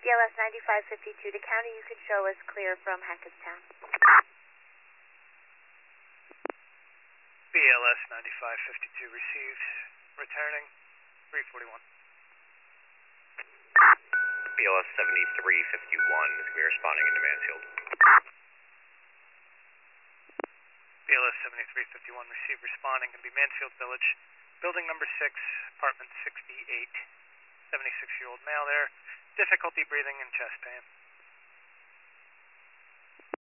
BLS 9552 to county, you can show us clear from Hackettstown. BLS 9552 received, returning 341. BLS 7351 is going to be responding into Mansfield. BLS 7351 received, responding, going to be Mansfield Village, building number 6, apartment 68, 76-year-old male there, difficulty breathing and chest pain.